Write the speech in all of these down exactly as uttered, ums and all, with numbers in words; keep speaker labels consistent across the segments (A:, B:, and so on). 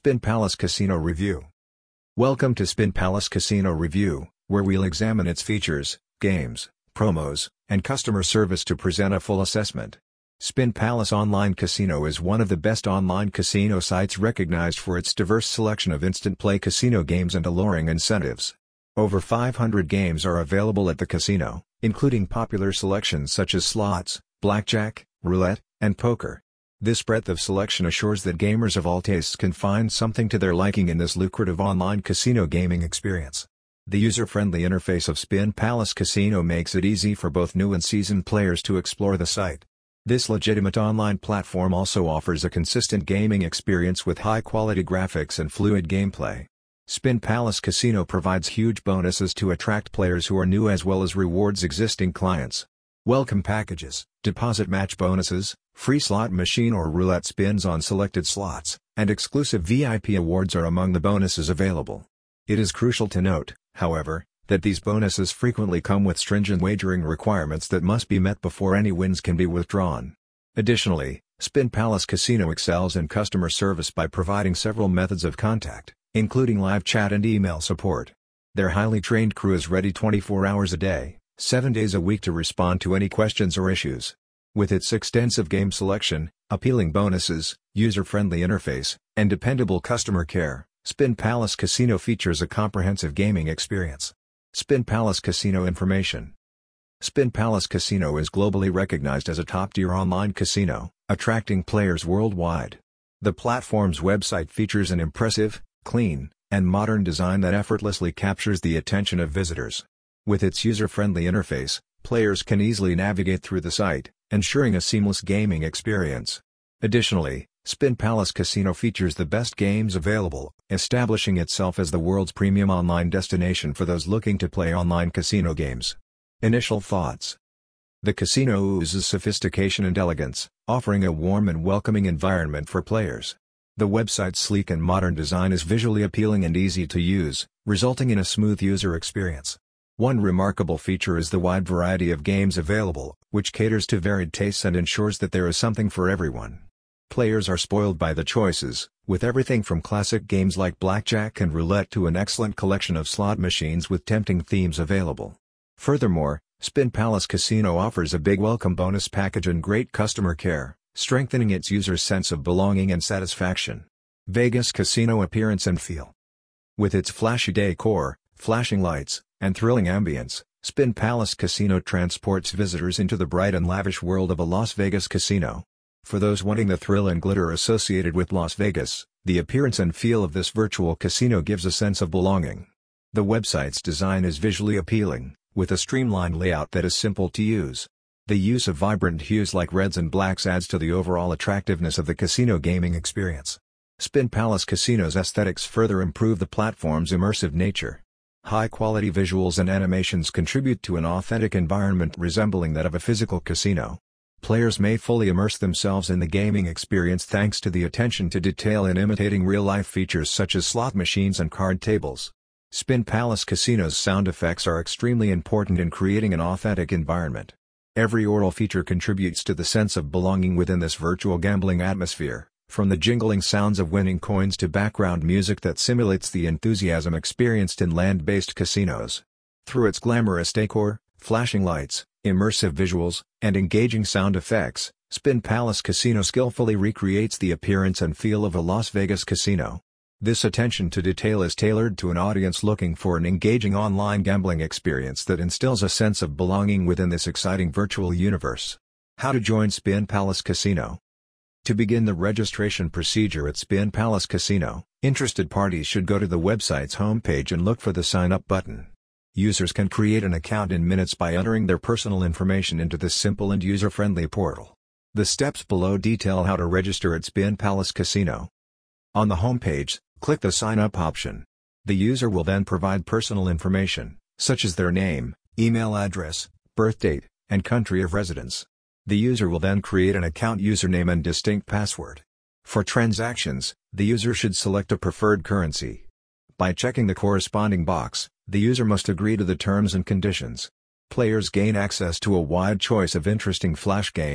A: Spin Palace Casino Review. Welcome to Spin Palace Casino Review, where we'll examine its features, games, promos, and customer service to present a full assessment. Spin Palace Online Casino is one of the best online casino sites recognized for its diverse selection of instant play casino games and alluring incentives. Over five hundred games are available at the casino, including popular selections such as slots, blackjack, roulette, and poker. This breadth of selection assures that gamers of all tastes can find something to their liking in this lucrative online casino gaming experience. The user-friendly interface of Spin Palace Casino makes it easy for both new and seasoned players to explore the site. This legitimate online platform also offers a consistent gaming experience with high-quality graphics and fluid gameplay. Spin Palace Casino provides huge bonuses to attract players who are new as well as rewards existing clients. Welcome packages, deposit match bonuses, free slot machine or roulette spins on selected slots, and exclusive V I P awards are among the bonuses available. It is crucial to note, however, that these bonuses frequently come with stringent wagering requirements that must be met before any wins can be withdrawn. Additionally, Spin Palace Casino excels in customer service by providing several methods of contact, including live chat and email support. Their highly trained crew is ready twenty-four hours a day, seven days a week to respond to any questions or issues. With its extensive game selection, appealing bonuses, user-friendly interface, and dependable customer care, Spin Palace Casino features a comprehensive gaming experience. Spin Palace Casino information. Spin Palace Casino is globally recognized as a top-tier online casino, attracting players worldwide. The platform's website features an impressive, clean, and modern design that effortlessly captures the attention of visitors. With its user-friendly interface, players can easily navigate through the site, ensuring a seamless gaming experience. Additionally, Spin Palace Casino features the best games available, establishing itself as the world's premium online destination for those looking to play online casino games. Initial thoughts. The casino oozes sophistication and elegance, offering a warm and welcoming environment for players. The website's sleek and modern design is visually appealing and easy to use, resulting in a smooth user experience. One remarkable feature is the wide variety of games available, which caters to varied tastes and ensures that there is something for everyone. Players are spoiled by the choices, with everything from classic games like blackjack and roulette to an excellent collection of slot machines with tempting themes available. Furthermore, Spin Palace Casino offers a big welcome bonus package and great customer care, strengthening its users' sense of belonging and satisfaction. Vegas Casino appearance and feel. With its flashy decor, flashing lights, and thrilling ambience, Spin Palace Casino transports visitors into the bright and lavish world of a Las Vegas casino. For those wanting the thrill and glitter associated with Las Vegas, the appearance and feel of this virtual casino gives a sense of belonging. The website's design is visually appealing, with a streamlined layout that is simple to use. The use of vibrant hues like reds and blacks adds to the overall attractiveness of the casino gaming experience. Spin Palace Casino's aesthetics further improve the platform's immersive nature. High-quality visuals and animations contribute to an authentic environment resembling that of a physical casino. Players may fully immerse themselves in the gaming experience thanks to the attention to detail in imitating real-life features such as slot machines and card tables. Spin Palace Casino's sound effects are extremely important in creating an authentic environment. Every aural feature contributes to the sense of belonging within this virtual gambling atmosphere, from the jingling sounds of winning coins to background music that simulates the enthusiasm experienced in land-based casinos. Through its glamorous decor, flashing lights, immersive visuals, and engaging sound effects, Spin Palace Casino skillfully recreates the appearance and feel of a Las Vegas casino. This attention to detail is tailored to an audience looking for an engaging online gambling experience that instills a sense of belonging within this exciting virtual universe. How to join Spin Palace Casino. To begin the registration procedure at Spin Palace Casino, interested parties should go to the website's homepage and look for the Sign Up button. Users can create an account in minutes by entering their personal information into this simple and user-friendly portal. The steps below detail how to register at Spin Palace Casino. On the homepage, click the Sign Up option. The user will then provide personal information, such as their name, email address, birth date, and country of residence. The user will then create an account username and distinct password. For transactions, the user should select a preferred currency. By checking the corresponding box, the user must agree to the terms and conditions. Players gain access to a wide choice of interesting flash games,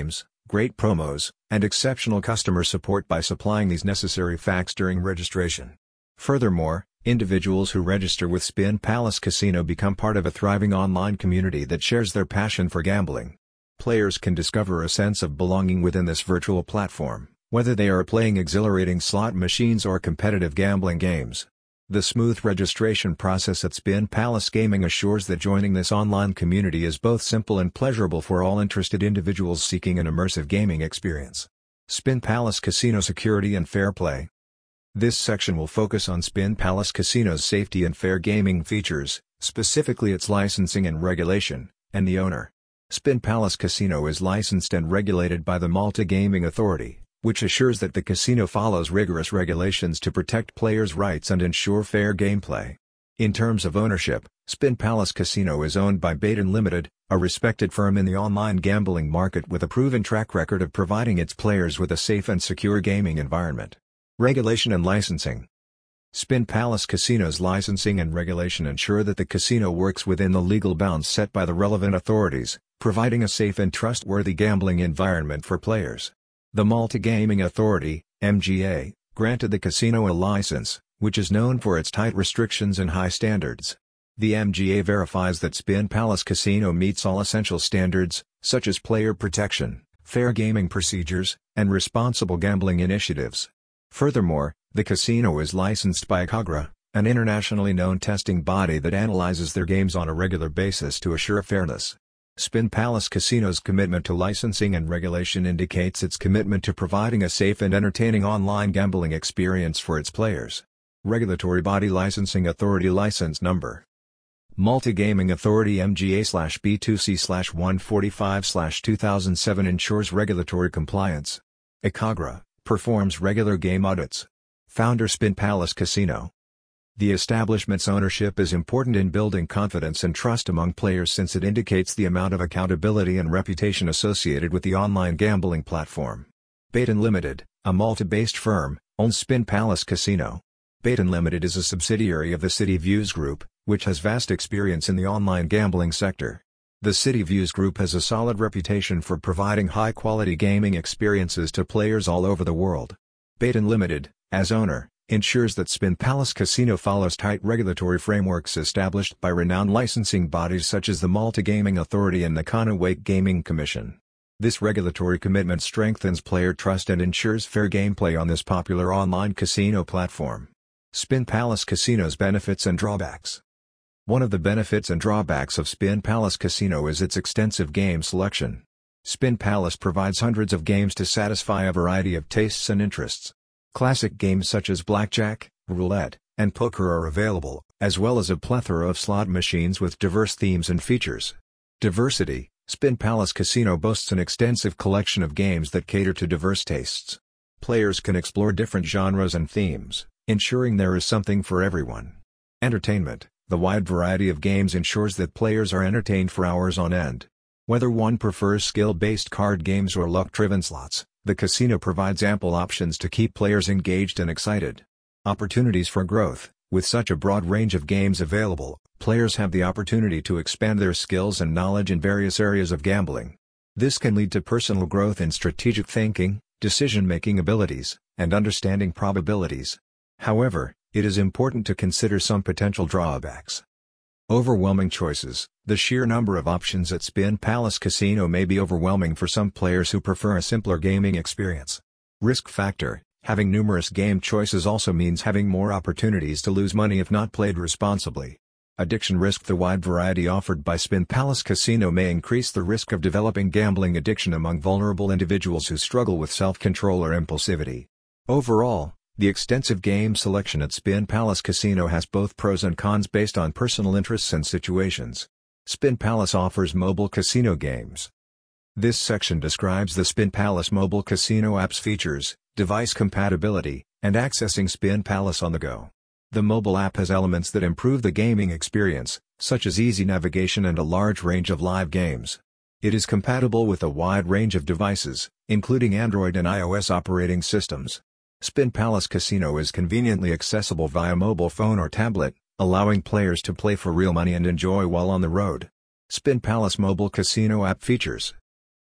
A: great promos, and exceptional customer support by supplying these necessary facts during registration. Furthermore, individuals who register with Spin Palace Casino become part of a thriving online community that shares their passion for gambling. Players can discover a sense of belonging within this virtual platform, whether they are playing exhilarating slot machines or competitive gambling games. The smooth registration process at Spin Palace Gaming assures that joining this online community is both simple and pleasurable for all interested individuals seeking an immersive gaming experience. Spin Palace Casino Security and Fair Play. This section will focus on Spin Palace Casino's safety and fair gaming features, specifically its licensing and regulation, and the owner. Spin Palace Casino is licensed and regulated by the Malta Gaming Authority, which assures that the casino follows rigorous regulations to protect players' rights and ensure fair gameplay. In terms of ownership, Spin Palace Casino is owned by Baton Limited, a respected firm in the online gambling market with a proven track record of providing its players with a safe and secure gaming environment. Regulation and licensing. Spin Palace Casino's licensing and regulation ensure that the casino works within the legal bounds set by the relevant authorities, providing a safe and trustworthy gambling environment for players. The Malta Gaming Authority, M G A, granted the casino a license, which is known for its tight restrictions and high standards. The M G A verifies that Spin Palace Casino meets all essential standards, such as player protection, fair gaming procedures, and responsible gambling initiatives. Furthermore, the casino is licensed by Ekagra, an internationally known testing body that analyzes their games on a regular basis to assure fairness. Spin Palace Casino's commitment to licensing and regulation indicates its commitment to providing a safe and entertaining online gambling experience for its players. Regulatory Body Licensing Authority License Number Malta Gaming Authority M G A B two C one forty-five two thousand seven ensures regulatory compliance. Ekagra performs regular game audits. Founder Spin Palace Casino. The establishment's ownership is important in building confidence and trust among players since it indicates the amount of accountability and reputation associated with the online gambling platform. Baton Limited, a Malta-based firm, owns Spin Palace Casino. Baton Limited is a subsidiary of the City Views Group, which has vast experience in the online gambling sector. The City Views Group has a solid reputation for providing high-quality gaming experiences to players all over the world. Baton Limited, as owner, ensures that Spin Palace Casino follows tight regulatory frameworks established by renowned licensing bodies such as the Malta Gaming Authority and the Conowake Gaming Commission. This regulatory commitment strengthens player trust and ensures fair gameplay on this popular online casino platform. Spin Palace Casino's benefits and drawbacks. One of the benefits and drawbacks of Spin Palace Casino is its extensive game selection. Spin Palace provides hundreds of games to satisfy a variety of tastes and interests. Classic games such as blackjack, roulette, and poker are available, as well as a plethora of slot machines with diverse themes and features. Diversity. Spin Palace Casino boasts an extensive collection of games that cater to diverse tastes. Players can explore different genres and themes, ensuring there is something for everyone. Entertainment. The wide variety of games ensures that players are entertained for hours on end. Whether one prefers skill-based card games or luck-driven slots, the casino provides ample options to keep players engaged and excited. Opportunities for growth. With such a broad range of games available, players have the opportunity to expand their skills and knowledge in various areas of gambling. This can lead to personal growth in strategic thinking, decision-making abilities, and understanding probabilities. However, it is important to consider some potential drawbacks. Overwhelming choices. The sheer number of options at Spin Palace Casino may be overwhelming for some players who prefer a simpler gaming experience. Risk factor. Having numerous game choices also means having more opportunities to lose money if not played responsibly. Addiction risk. The wide variety offered by Spin Palace Casino may increase the risk of developing gambling addiction among vulnerable individuals who struggle with self-control or impulsivity. Overall, the extensive game selection at Spin Palace Casino has both pros and cons based on personal interests and situations. Spin Palace offers mobile casino games. This section describes the Spin Palace mobile casino app's features, device compatibility, and accessing Spin Palace on the go. The mobile app has elements that improve the gaming experience, such as easy navigation and a large range of live games. It is compatible with a wide range of devices, including Android and iOS operating systems. Spin Palace Casino is conveniently accessible via mobile phone or tablet, allowing players to play for real money and enjoy while on the road. Spin Palace mobile casino app features.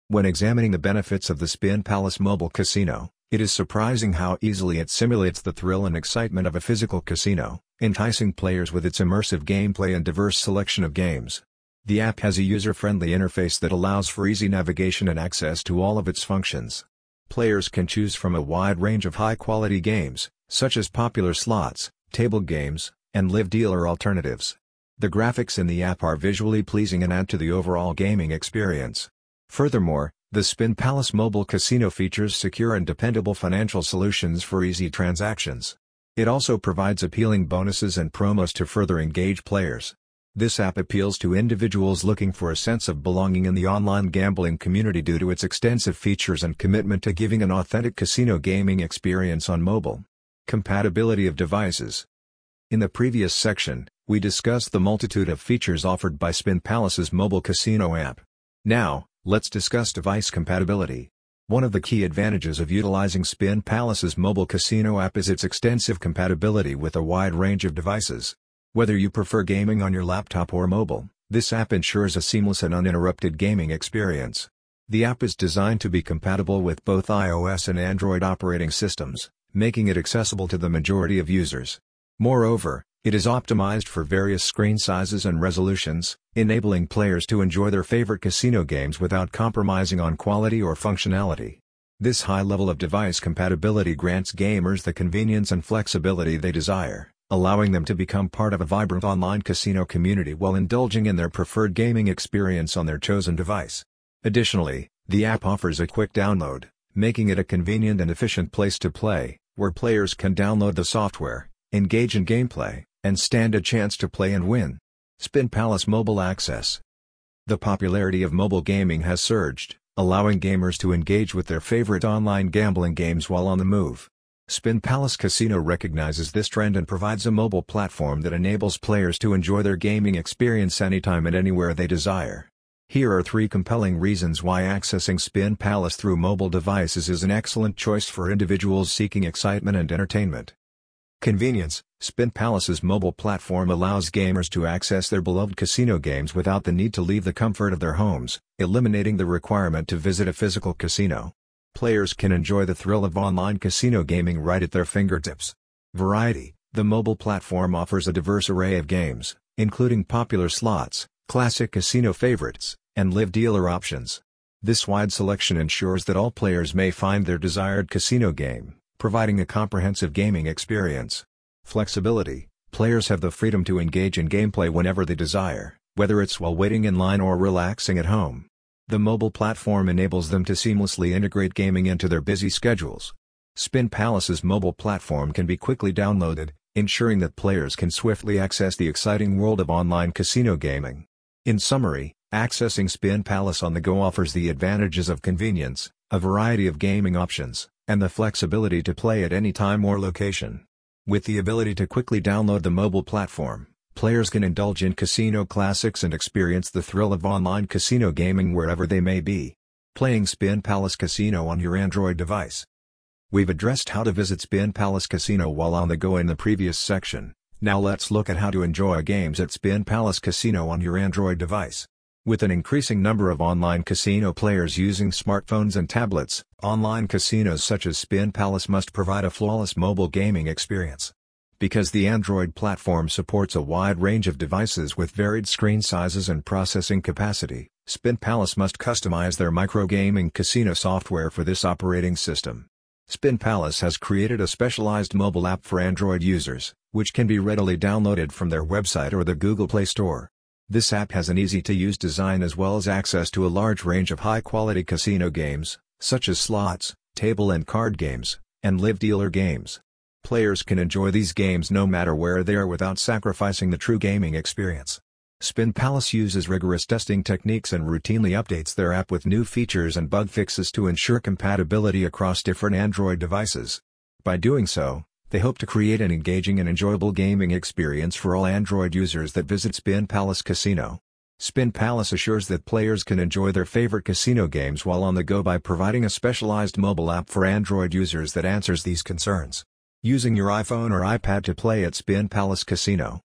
A: When examining the benefits of the Spin Palace Mobile Casino, it is surprising how easily it simulates the thrill and excitement of a physical casino, enticing players with its immersive gameplay and diverse selection of games. The app has a user-friendly interface that allows for easy navigation and access to all of its functions. Players can choose from a wide range of high-quality games, such as popular slots, table games, and live dealer alternatives. The graphics in the app are visually pleasing and add to the overall gaming experience. Furthermore, the Spin Palace Mobile Casino features secure and dependable financial solutions for easy transactions. It also provides appealing bonuses and promos to further engage players. This app appeals to individuals looking for a sense of belonging in the online gambling community due to its extensive features and commitment to giving an authentic casino gaming experience on mobile. Compatibility of devices. In the previous section, we discussed the multitude of features offered by Spin Palace's mobile casino app. Now, let's discuss device compatibility. One of the key advantages of utilizing Spin Palace's mobile casino app is its extensive compatibility with a wide range of devices. Whether you prefer gaming on your laptop or mobile, this app ensures a seamless and uninterrupted gaming experience. The app is designed to be compatible with both iOS and Android operating systems, making it accessible to the majority of users. Moreover, it is optimized for various screen sizes and resolutions, enabling players to enjoy their favorite casino games without compromising on quality or functionality. This high level of device compatibility grants gamers the convenience and flexibility they desire, allowing them to become part of a vibrant online casino community while indulging in their preferred gaming experience on their chosen device. Additionally, the app offers a quick download, making it a convenient and efficient place to play, where players can download the software, engage in gameplay, and stand a chance to play and win. Spin Palace Mobile Access. The popularity of mobile gaming has surged, allowing gamers to engage with their favorite online gambling games while on the move. Spin Palace Casino recognizes this trend and provides a mobile platform that enables players to enjoy their gaming experience anytime and anywhere they desire. Here are three compelling reasons why accessing Spin Palace through mobile devices is an excellent choice for individuals seeking excitement and entertainment. Convenience. Spin Palace's mobile platform allows gamers to access their beloved casino games without the need to leave the comfort of their homes, eliminating the requirement to visit a physical casino. Players can enjoy the thrill of online casino gaming right at their fingertips. Variety. The mobile platform offers a diverse array of games, including popular slots, classic casino favorites, and live dealer options. This wide selection ensures that all players may find their desired casino game, providing a comprehensive gaming experience. Flexibility. Players have the freedom to engage in gameplay whenever they desire, whether it's while waiting in line or relaxing at home. The mobile platform enables them to seamlessly integrate gaming into their busy schedules. Spin Palace's mobile platform can be quickly downloaded, ensuring that players can swiftly access the exciting world of online casino gaming. In summary, accessing Spin Palace on the go offers the advantages of convenience, a variety of gaming options, and the flexibility to play at any time or location. With the ability to quickly download the mobile platform, players can indulge in casino classics and experience the thrill of online casino gaming wherever they may be. Playing Spin Palace Casino on your Android device. We've addressed how to visit Spin Palace Casino while on the go in the previous section. Now let's look at how to enjoy games at Spin Palace Casino on your Android device. With an increasing number of online casino players using smartphones and tablets, online casinos such as Spin Palace must provide a flawless mobile gaming experience. Because the Android platform supports a wide range of devices with varied screen sizes and processing capacity, Spin Palace must customize their microgaming casino software for this operating system. Spin Palace has created a specialized mobile app for Android users, which can be readily downloaded from their website or the Google Play Store. This app has an easy-to-use design as well as access to a large range of high-quality casino games, such as slots, table and card games, and live dealer games. Players can enjoy these games no matter where they are without sacrificing the true gaming experience. Spin Palace uses rigorous testing techniques and routinely updates their app with new features and bug fixes to ensure compatibility across different Android devices. By doing so, they hope to create an engaging and enjoyable gaming experience for all Android users that visit Spin Palace Casino. Spin Palace assures that players can enjoy their favorite casino games while on the go by providing a specialized mobile app for Android users that answers these concerns. Using your iPhone or iPad to play at Spin Palace Casino.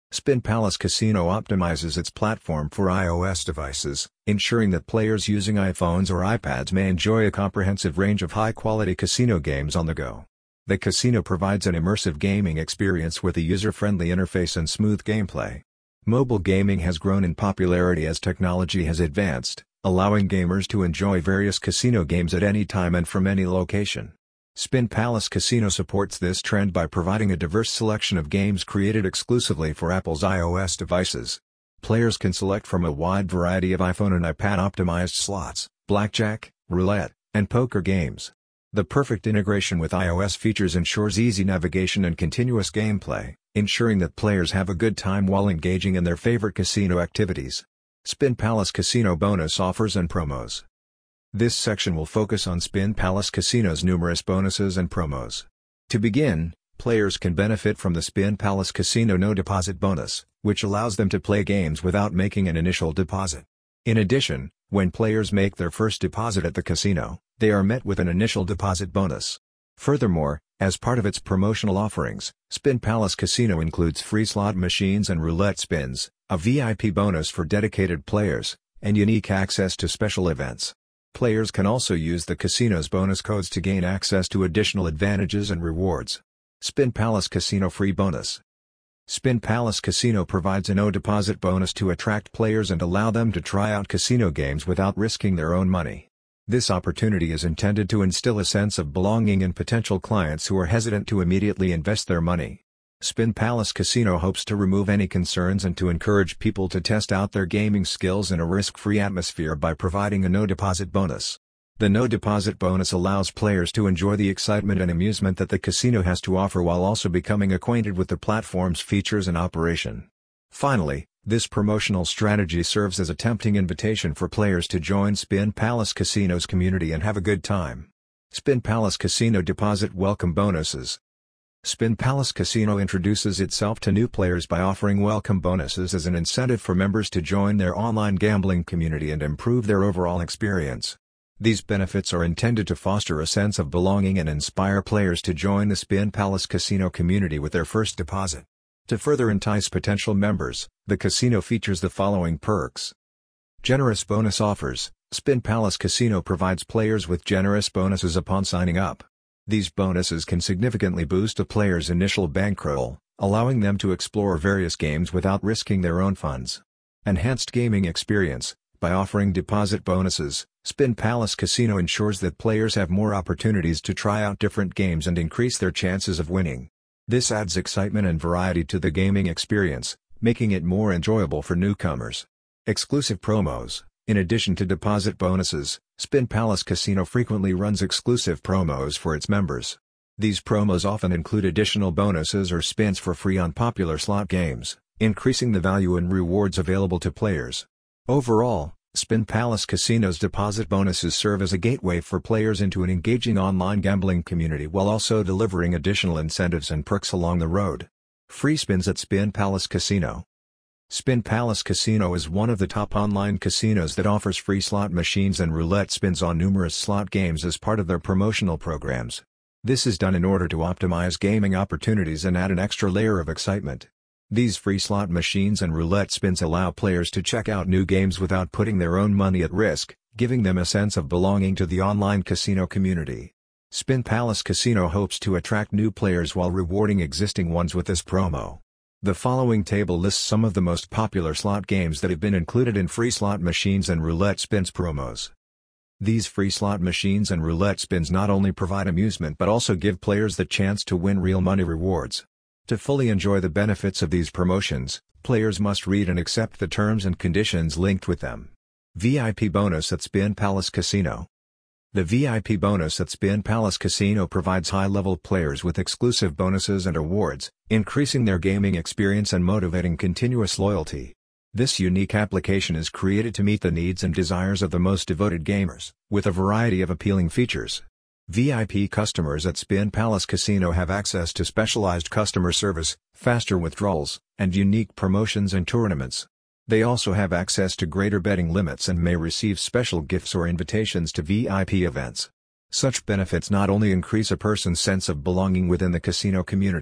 A: Spin Palace Casino optimizes its platform for iOS devices, ensuring that players using iPhones or iPads may enjoy a comprehensive range of high-quality casino games on the go. The casino provides an immersive gaming experience with a user-friendly interface and smooth gameplay. Mobile gaming has grown in popularity as technology has advanced, allowing gamers to enjoy various casino games at any time and from any location. Spin Palace Casino supports this trend by providing a diverse selection of games created exclusively for Apple's iOS devices. Players can select from a wide variety of iPhone and iPad-optimized slots, blackjack, roulette, and poker games. The perfect integration with iOS features ensures easy navigation and continuous gameplay, ensuring that players have a good time while engaging in their favorite casino activities. Spin Palace Casino bonus offers and promos. This section will focus on Spin Palace Casino's numerous bonuses and promos. To begin, players can benefit from the Spin Palace Casino no deposit bonus, which allows them to play games without making an initial deposit. In addition, when players make their first deposit at the casino, they are met with an initial deposit bonus. Furthermore, as part of its promotional offerings, Spin Palace Casino includes free slot machines and roulette spins, a V I P bonus for dedicated players, and unique access to special events. Players can also use the casino's bonus codes to gain access to additional advantages and rewards. Spin Palace Casino Free Bonus. Spin Palace Casino provides a no-deposit bonus to attract players and allow them to try out casino games without risking their own money. This opportunity is intended to instill a sense of belonging in potential clients who are hesitant to immediately invest their money. Spin Palace Casino hopes to remove any concerns and to encourage people to test out their gaming skills in a risk-free atmosphere by providing a no-deposit bonus. The no-deposit bonus allows players to enjoy the excitement and amusement that the casino has to offer while also becoming acquainted with the platform's features and operation. Finally, this promotional strategy serves as a tempting invitation for players to join Spin Palace Casino's community and have a good time. Spin Palace Casino Deposit Welcome Bonuses. Spin Palace Casino introduces itself to new players by offering welcome bonuses as an incentive for members to join their online gambling community and improve their overall experience. These benefits are intended to foster a sense of belonging and inspire players to join the Spin Palace Casino community with their first deposit. To further entice potential members, the casino features the following perks. Generous bonus offers. Spin Palace Casino provides players with generous bonuses upon signing up. These bonuses can significantly boost a player's initial bankroll, allowing them to explore various games without risking their own funds. Enhanced gaming experience. By offering deposit bonuses, Spin Palace Casino ensures that players have more opportunities to try out different games and increase their chances of winning. This adds excitement and variety to the gaming experience, making it more enjoyable for newcomers. Exclusive promos. In addition to deposit bonuses, Spin Palace Casino frequently runs exclusive promos for its members. These promos often include additional bonuses or spins for free on popular slot games, increasing the value and rewards available to players. Overall, Spin Palace Casino's deposit bonuses serve as a gateway for players into an engaging online gambling community while also delivering additional incentives and perks along the road. Free spins at Spin Palace Casino. Spin Palace Casino is one of the top online casinos that offers free slot machines and roulette spins on numerous slot games as part of their promotional programs. This is done in order to optimize gaming opportunities and add an extra layer of excitement. These free slot machines and roulette spins allow players to check out new games without putting their own money at risk, giving them a sense of belonging to the online casino community. Spin Palace Casino hopes to attract new players while rewarding existing ones with this promo. The following table lists some of the most popular slot games that have been included in free slot machines and roulette spins promos. These free slot machines and roulette spins not only provide amusement but also give players the chance to win real money rewards. To fully enjoy the benefits of these promotions, players must read and accept the terms and conditions linked with them. V I P Bonus at Spin Palace Casino. The V I P bonus at Spin Palace Casino provides high-level players with exclusive bonuses and awards, increasing their gaming experience and motivating continuous loyalty. This unique application is created to meet the needs and desires of the most devoted gamers, with a variety of appealing features. V I P customers at Spin Palace Casino have access to specialized customer service, faster withdrawals, and unique promotions and tournaments. They also have access to greater betting limits and may receive special gifts or invitations to V I P events. Such benefits not only increase a person's sense of belonging within the casino community,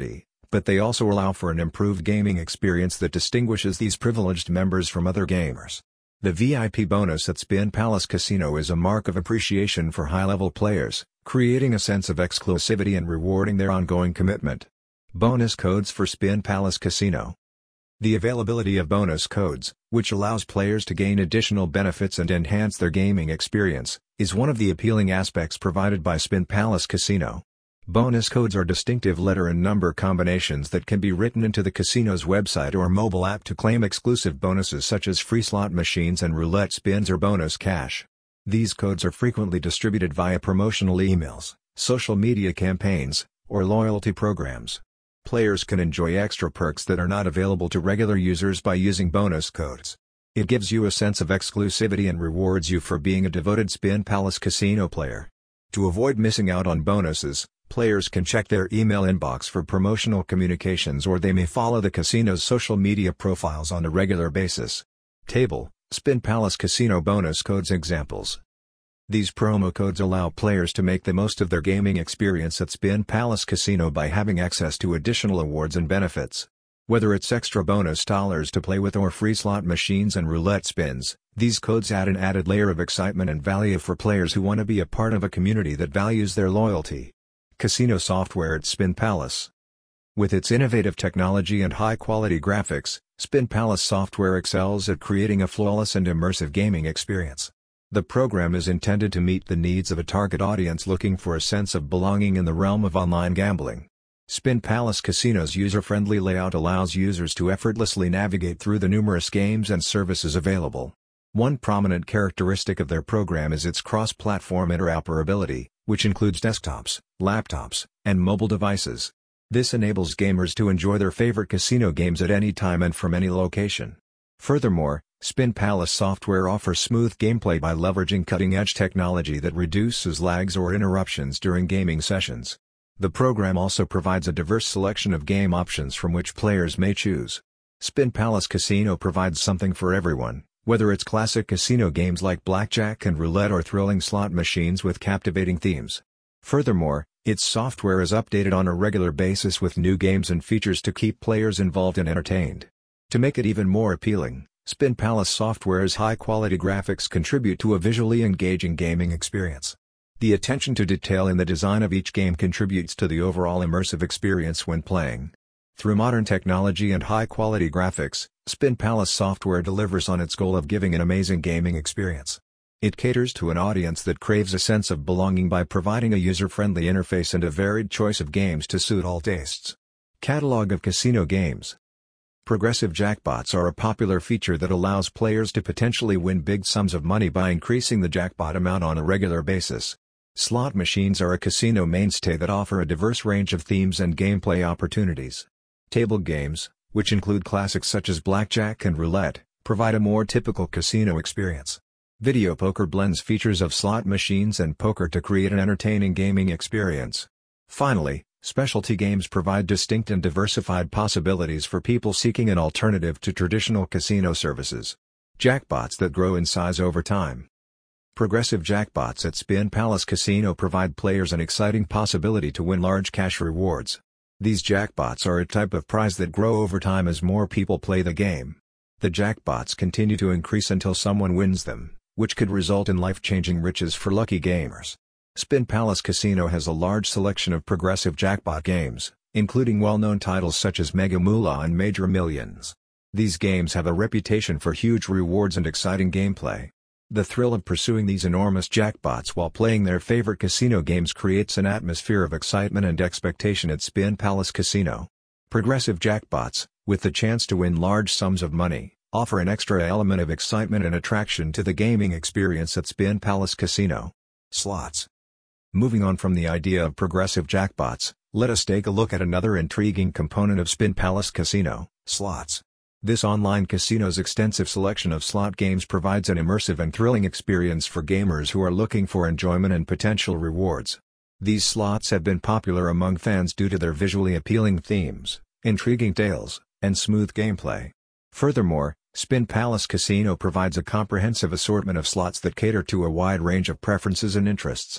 A: but they also allow for an improved gaming experience that distinguishes these privileged members from other gamers. The V I P bonus at Spin Palace Casino is a mark of appreciation for high-level players, creating a sense of exclusivity and rewarding their ongoing commitment. Bonus codes for Spin Palace Casino. The availability of bonus codes, which allows players to gain additional benefits and enhance their gaming experience, is one of the appealing aspects provided by Spin Palace Casino. Bonus codes are distinctive letter and number combinations that can be written into the casino's website or mobile app to claim exclusive bonuses such as free slot machines and roulette spins or bonus cash. These codes are frequently distributed via promotional emails, social media campaigns, or loyalty programs. Players can enjoy extra perks that are not available to regular users by using bonus codes. It gives you a sense of exclusivity and rewards you for being a devoted Spin Palace Casino player. To avoid missing out on bonuses, players can check their email inbox for promotional communications, or they may follow the casino's social media profiles on a regular basis. Table: Spin Palace Casino bonus codes examples. These promo codes allow players to make the most of their gaming experience at Spin Palace Casino by having access to additional awards and benefits. Whether it's extra bonus dollars to play with or free slot machines and roulette spins, these codes add an added layer of excitement and value for players who want to be a part of a community that values their loyalty. Casino software at Spin Palace. With its innovative technology and high-quality graphics, Spin Palace software excels at creating a flawless and immersive gaming experience. The program is intended to meet the needs of a target audience looking for a sense of belonging in the realm of online gambling. Spin Palace Casino's user-friendly layout allows users to effortlessly navigate through the numerous games and services available. One prominent characteristic of their program is its cross-platform interoperability, which includes desktops, laptops, and mobile devices. This enables gamers to enjoy their favorite casino games at any time and from any location. Furthermore, Spin Palace software offers smooth gameplay by leveraging cutting-edge technology that reduces lags or interruptions during gaming sessions. The program also provides a diverse selection of game options from which players may choose. Spin Palace Casino provides something for everyone, whether it's classic casino games like blackjack and roulette or thrilling slot machines with captivating themes. Furthermore, its software is updated on a regular basis with new games and features to keep players involved and entertained. To make it even more appealing, Spin Palace software's high-quality graphics contribute to a visually engaging gaming experience. The attention to detail in the design of each game contributes to the overall immersive experience when playing. Through modern technology and high-quality graphics, Spin Palace software delivers on its goal of giving an amazing gaming experience. It caters to an audience that craves a sense of belonging by providing a user-friendly interface and a varied choice of games to suit all tastes. Catalog of casino games. Progressive jackpots are a popular feature that allows players to potentially win big sums of money by increasing the jackpot amount on a regular basis. Slot machines are a casino mainstay that offer a diverse range of themes and gameplay opportunities. Table games, which include classics such as blackjack and roulette, provide a more typical casino experience. Video poker blends features of slot machines and poker to create an entertaining gaming experience. Finally, specialty games provide distinct and diversified possibilities for people seeking an alternative to traditional casino services. Jackpots that grow in size over time. Progressive jackpots at Spin Palace Casino provide players an exciting possibility to win large cash rewards. These jackpots are a type of prize that grow over time as more people play the game. The jackpots continue to increase until someone wins them, which could result in life-changing riches for lucky gamers. Spin Palace Casino has a large selection of progressive jackpot games, including well-known titles such as Mega Moolah and Major Millions. These games have a reputation for huge rewards and exciting gameplay. The thrill of pursuing these enormous jackpots while playing their favorite casino games creates an atmosphere of excitement and expectation at Spin Palace Casino. Progressive jackpots, with the chance to win large sums of money, offer an extra element of excitement and attraction to the gaming experience at Spin Palace Casino. Slots. Moving on from the idea of progressive jackpots, let us take a look at another intriguing component of Spin Palace Casino: slots. This online casino's extensive selection of slot games provides an immersive and thrilling experience for gamers who are looking for enjoyment and potential rewards. These slots have been popular among fans due to their visually appealing themes, intriguing tales, and smooth gameplay. Furthermore, Spin Palace Casino provides a comprehensive assortment of slots that cater to a wide range of preferences and interests.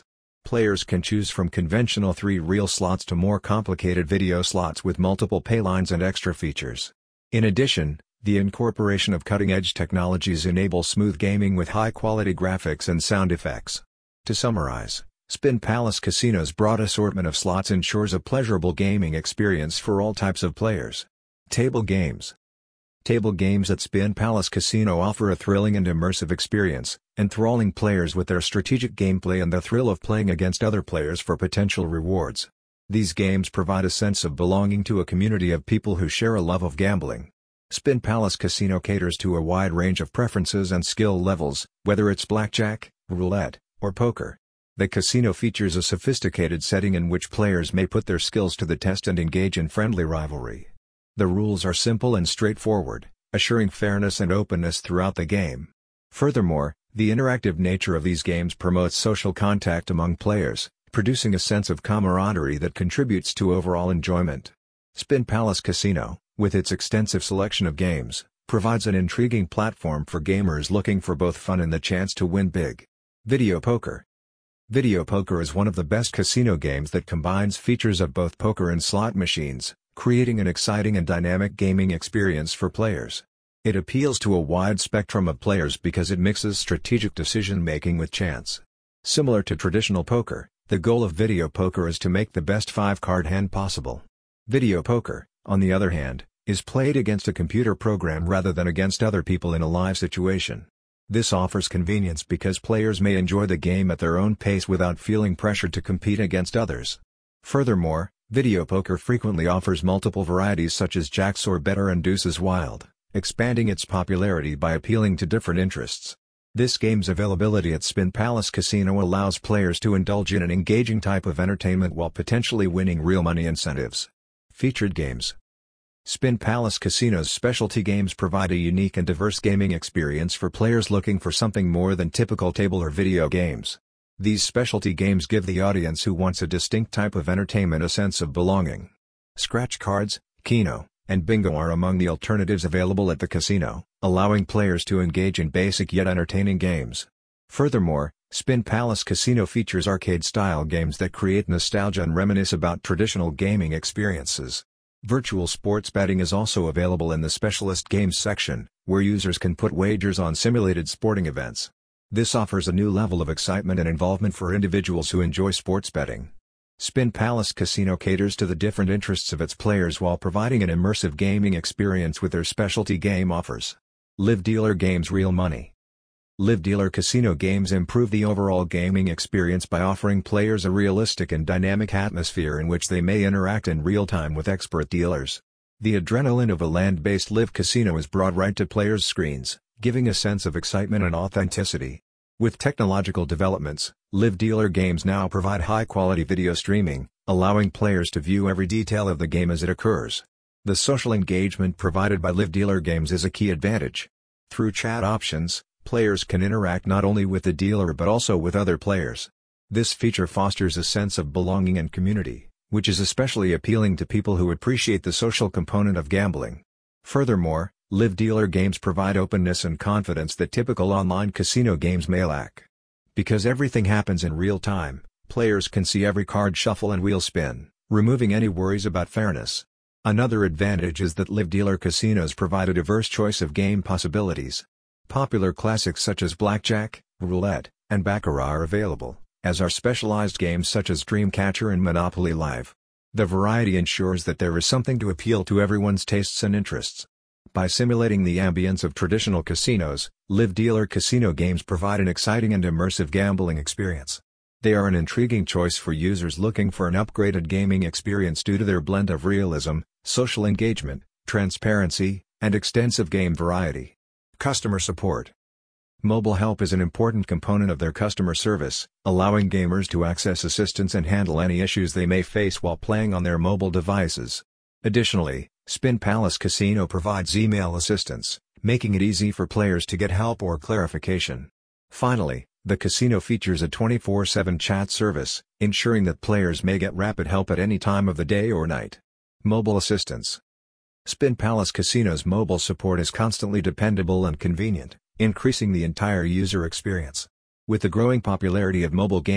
A: Players can choose from conventional three-reel slots to more complicated video slots with multiple pay lines and extra features. In addition, the incorporation of cutting-edge technologies enables smooth gaming with high-quality graphics and sound effects. To summarize, Spin Palace Casino's broad assortment of slots ensures a pleasurable gaming experience for all types of players. Table games. Table games at Spin Palace Casino offer a thrilling and immersive experience, enthralling players with their strategic gameplay and the thrill of playing against other players for potential rewards. These games provide a sense of belonging to a community of people who share a love of gambling. Spin Palace Casino caters to a wide range of preferences and skill levels, whether it's blackjack, roulette, or poker. The casino features a sophisticated setting in which players may put their skills to the test and engage in friendly rivalry. The rules are simple and straightforward, assuring fairness and openness throughout the game. Furthermore, the interactive nature of these games promotes social contact among players, producing a sense of camaraderie that contributes to overall enjoyment. Spin Palace Casino, with its extensive selection of games, provides an intriguing platform for gamers looking for both fun and the chance to win big. Video poker. Video poker is one of the best casino games that combines features of both poker and slot machines, creating an exciting and dynamic gaming experience for players. It appeals to a wide spectrum of players because it mixes strategic decision-making with chance. Similar to traditional poker, the goal of video poker is to make the best five-card hand possible. Video poker, on the other hand, is played against a computer program rather than against other people in a live situation. This offers convenience because players may enjoy the game at their own pace without feeling pressured to compete against others. Furthermore, video poker frequently offers multiple varieties such as jacks or better and deuces wild, expanding its popularity by appealing to different interests. This game's availability at Spin Palace Casino allows players to indulge in an engaging type of entertainment while potentially winning real money incentives. Featured games. Spin Palace Casino's specialty games provide a unique and diverse gaming experience for players looking for something more than typical table or video games. These specialty games give the audience who wants a distinct type of entertainment a sense of belonging. Scratch cards, Keno, and bingo are among the alternatives available at the casino, allowing players to engage in basic yet entertaining games. Furthermore, Spin Palace Casino features arcade-style games that create nostalgia and reminisce about traditional gaming experiences. Virtual sports betting is also available in the specialist games section, where users can put wagers on simulated sporting events. This offers a new level of excitement and involvement for individuals who enjoy sports betting. Spin Palace Casino caters to the different interests of its players while providing an immersive gaming experience with their specialty game offers. Live Dealer Games Real Money. Live Dealer Casino games improve the overall gaming experience by offering players a realistic and dynamic atmosphere in which they may interact in real time with expert dealers. The adrenaline of a land-based live casino is brought right to players' screens, giving a sense of excitement and authenticity. With technological developments, Live Dealer games now provide high-quality video streaming, allowing players to view every detail of the game as it occurs. The social engagement provided by Live Dealer games is a key advantage. Through chat options, players can interact not only with the dealer but also with other players. This feature fosters a sense of belonging and community, which is especially appealing to people who appreciate the social component of gambling. Furthermore, Live Dealer games provide openness and confidence that typical online casino games may lack. Because everything happens in real time, players can see every card shuffle and wheel spin, removing any worries about fairness. Another advantage is that Live Dealer casinos provide a diverse choice of game possibilities. Popular classics such as blackjack, roulette, and baccarat are available, as are specialized games such as Dreamcatcher and Monopoly Live. The variety ensures that there is something to appeal to everyone's tastes and interests. By simulating the ambience of traditional casinos, Live Dealer casino games provide an exciting and immersive gambling experience. They are an intriguing choice for users looking for an upgraded gaming experience due to their blend of realism, social engagement, transparency, and extensive game variety. Customer support. Mobile help is an important component of their customer service, allowing gamers to access assistance and handle any issues they may face while playing on their mobile devices. Additionally, Spin Palace Casino provides email assistance, making it easy for players to get help or clarification. Finally, the casino features a twenty-four seven chat service, ensuring that players may get rapid help at any time of the day or night. Mobile assistance. Spin Palace Casino's mobile support is constantly dependable and convenient, increasing the entire user experience. With the growing popularity of mobile gaming,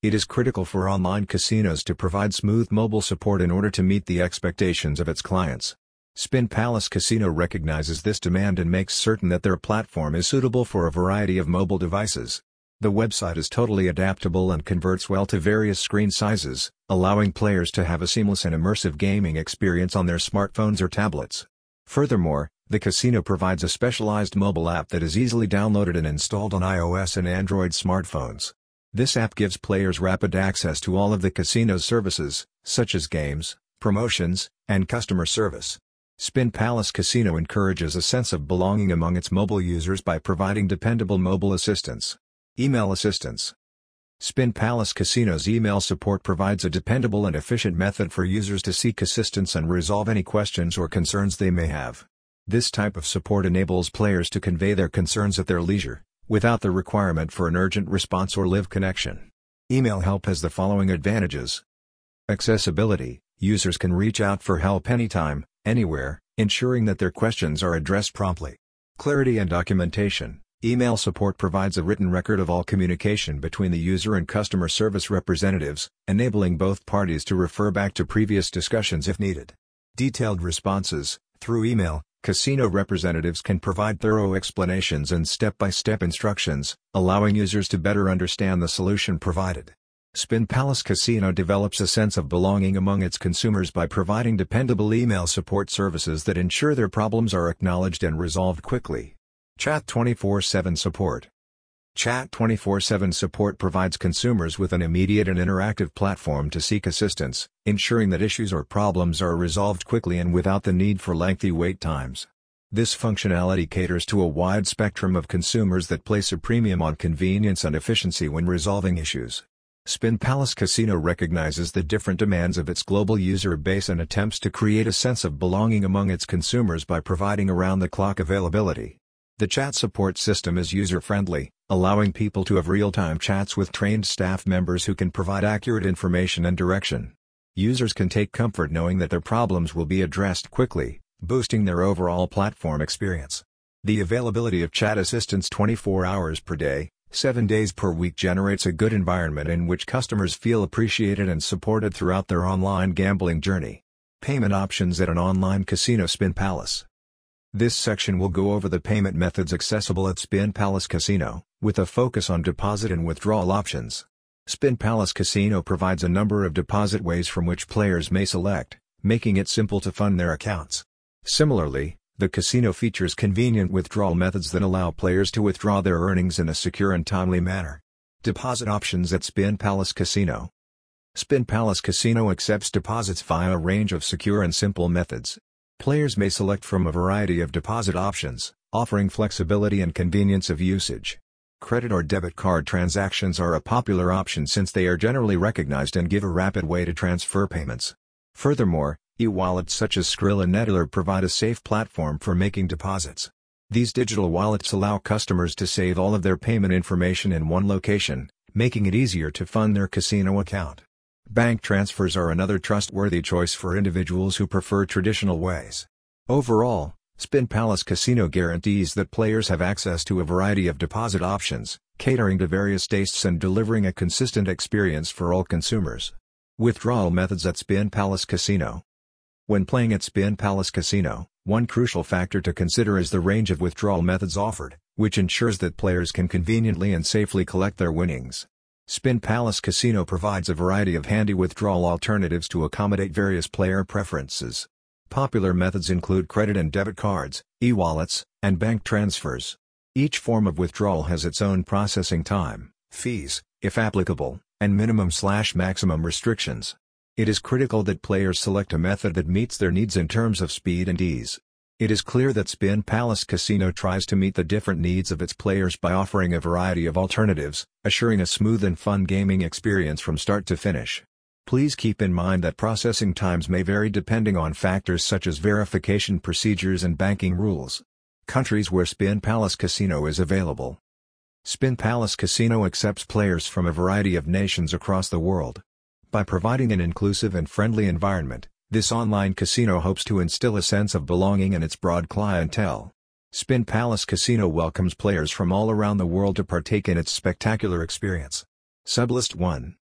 A: It is critical for online casinos to provide smooth mobile support in order to meet the expectations of its clients. Spin Palace Casino recognizes this demand and makes certain that their platform is suitable for a variety of mobile devices. The website is totally adaptable and converts well to various screen sizes, allowing players to have a seamless and immersive gaming experience on their smartphones or tablets. Furthermore, the casino provides a specialized mobile app that is easily downloaded and installed on iOS and Android smartphones. This app gives players rapid access to all of the casino's services, such as games, promotions, and customer service. Spin Palace Casino encourages a sense of belonging among its mobile users by providing dependable mobile assistance. Email assistance. Spin Palace Casino's email support provides a dependable and efficient method for users to seek assistance and resolve any questions or concerns they may have. This type of support enables players to convey their concerns at their leisure, without the requirement for an urgent response or live connection. Email help has the following advantages. Accessibility. Users can reach out for help anytime, anywhere, ensuring that their questions are addressed promptly. Clarity and documentation. Email support provides a written record of all communication between the user and customer service representatives, enabling both parties to refer back to previous discussions if needed. Detailed responses. Through email, casino representatives can provide thorough explanations and step-by-step instructions, allowing users to better understand the solution provided. Spin Palace Casino develops a sense of belonging among its consumers by providing dependable email support services that ensure their problems are acknowledged and resolved quickly. Chat twenty-four seven support. Chat twenty-four seven support provides consumers with an immediate and interactive platform to seek assistance, ensuring that issues or problems are resolved quickly and without the need for lengthy wait times. This functionality caters to a wide spectrum of consumers that place a premium on convenience and efficiency when resolving issues. Spin Palace Casino recognizes the different demands of its global user base and attempts to create a sense of belonging among its consumers by providing around-the-clock availability. The chat support system is user-friendly, allowing people to have real-time chats with trained staff members who can provide accurate information and direction. Users can take comfort knowing that their problems will be addressed quickly, boosting their overall platform experience. The availability of chat assistance twenty-four hours per day, seven days per week generates a good environment in which customers feel appreciated and supported throughout their online gambling journey. Payment options at an online casino. Spin Palace. This section will go over the payment methods accessible at Spin Palace Casino, with a focus on deposit and withdrawal options. Spin Palace Casino provides a number of deposit ways from which players may select, making it simple to fund their accounts. Similarly, the casino features convenient withdrawal methods that allow players to withdraw their earnings in a secure and timely manner. Deposit options at Spin Palace Casino. Spin Palace Casino accepts deposits via a range of secure and simple methods. Players may select from a variety of deposit options, offering flexibility and convenience of usage. Credit or debit card transactions are a popular option since they are generally recognized and give a rapid way to transfer payments. Furthermore, e-wallets such as Skrill and Neteller provide a safe platform for making deposits. These digital wallets allow customers to save all of their payment information in one location, making it easier to fund their casino account. Bank transfers are another trustworthy choice for individuals who prefer traditional ways. Overall, Spin Palace Casino guarantees that players have access to a variety of deposit options, catering to various tastes and delivering a consistent experience for all consumers. Withdrawal methods at Spin Palace Casino. When playing at Spin Palace Casino, one crucial factor to consider is the range of withdrawal methods offered, which ensures that players can conveniently and safely collect their winnings. Spin Palace Casino provides a variety of handy withdrawal alternatives to accommodate various player preferences. Popular methods include credit and debit cards, e-wallets, and bank transfers. Each form of withdrawal has its own processing time, fees, if applicable, and minimum/maximum restrictions. It is critical that players select a method that meets their needs in terms of speed and ease. It is clear that Spin Palace Casino tries to meet the different needs of its players by offering a variety of alternatives, assuring a smooth and fun gaming experience from start to finish. Please keep in mind that processing times may vary depending on factors such as verification procedures and banking rules. Countries where Spin Palace Casino is available. Spin Palace Casino accepts players from a variety of nations across the world. By providing an inclusive and friendly environment, this online casino hopes to instill a sense of belonging in its broad clientele. Spin Palace Casino welcomes players from all around the world to partake in its spectacular experience. Sublist one.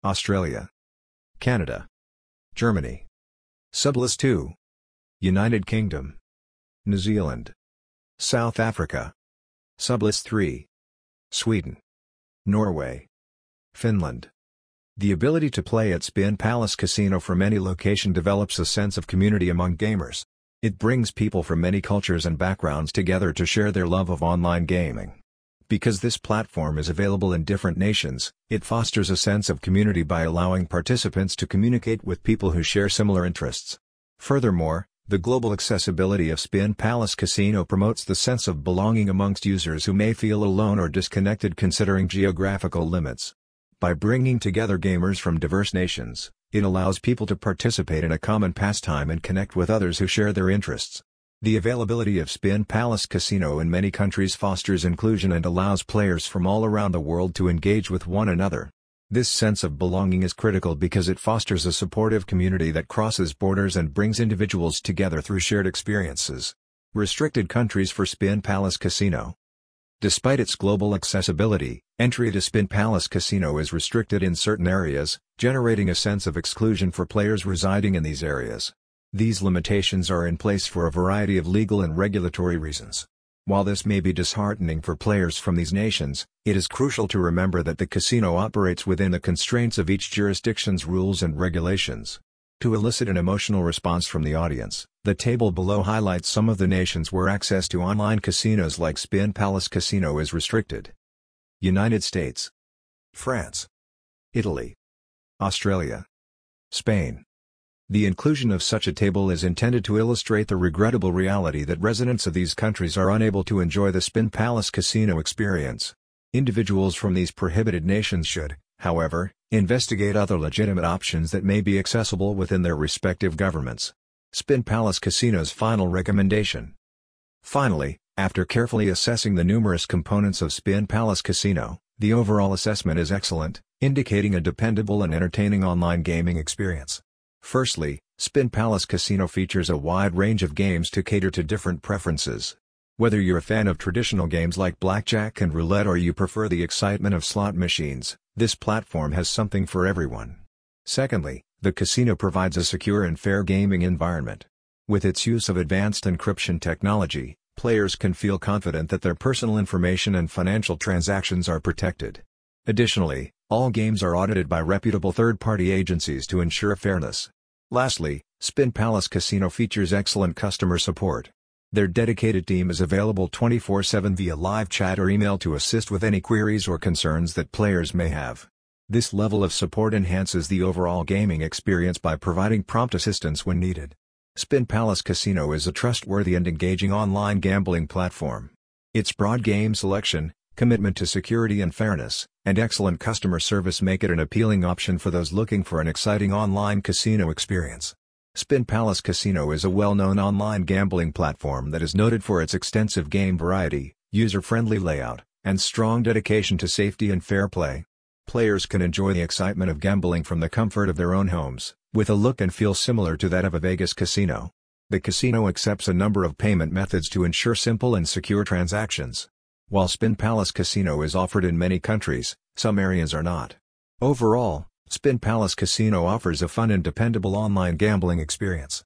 A: Australia, Canada, Germany, Sublist two, United Kingdom, New Zealand, South Africa, Sublist three, Sweden, Norway, Finland. The ability to play at Spin Palace Casino from any location develops a sense of community among gamers. It brings people from many cultures and backgrounds together to share their love of online gaming. Because this platform is available in different nations, it fosters a sense of community by allowing participants to communicate with people who share similar interests. Furthermore, the global accessibility of Spin Palace Casino promotes the sense of belonging amongst users who may feel alone or disconnected considering geographical limits. By bringing together gamers from diverse nations, it allows people to participate in a common pastime and connect with others who share their interests. The availability of Spin Palace Casino in many countries fosters inclusion and allows players from all around the world to engage with one another. This sense of belonging is critical because it fosters a supportive community that crosses borders and brings individuals together through shared experiences. Restricted countries for Spin Palace Casino. Despite its global accessibility, entry to Spin Palace Casino is restricted in certain areas, generating a sense of exclusion for players residing in these areas. These limitations are in place for a variety of legal and regulatory reasons. While this may be disheartening for players from these nations, it is crucial to remember that the casino operates within the constraints of each jurisdiction's rules and regulations. To elicit an emotional response from the audience, the table below highlights some of the nations where access to online casinos like Spin Palace Casino is restricted. United States, France, Italy, Australia, Spain. The inclusion of such a table is intended to illustrate the regrettable reality that residents of these countries are unable to enjoy the Spin Palace Casino experience. Individuals from these prohibited nations should, however, investigate other legitimate options that may be accessible within their respective governments. Spin Palace Casino's final recommendation. Finally, after carefully assessing the numerous components of Spin Palace Casino, the overall assessment is excellent, indicating a dependable and entertaining online gaming experience. Firstly, Spin Palace Casino features a wide range of games to cater to different preferences. Whether you're a fan of traditional games like blackjack and roulette or you prefer the excitement of slot machines, this platform has something for everyone. Secondly, the casino provides a secure and fair gaming environment. With its use of advanced encryption technology, players can feel confident that their personal information and financial transactions are protected. Additionally, all games are audited by reputable third-party agencies to ensure fairness. Lastly, Spin Palace Casino features excellent customer support. Their dedicated team is available twenty-four seven via live chat or email to assist with any queries or concerns that players may have. This level of support enhances the overall gaming experience by providing prompt assistance when needed. Spin Palace Casino is a trustworthy and engaging online gambling platform. Its broad game selection, commitment to security and fairness, and excellent customer service make it an appealing option for those looking for an exciting online casino experience. Spin Palace Casino is a well-known online gambling platform that is noted for its extensive game variety, user-friendly layout, and strong dedication to safety and fair play. Players can enjoy the excitement of gambling from the comfort of their own homes, with a look and feel similar to that of a Vegas casino. The casino accepts a number of payment methods to ensure simple and secure transactions. While Spin Palace Casino is offered in many countries, some areas are not. Overall, Spin Palace Casino offers a fun and dependable online gambling experience.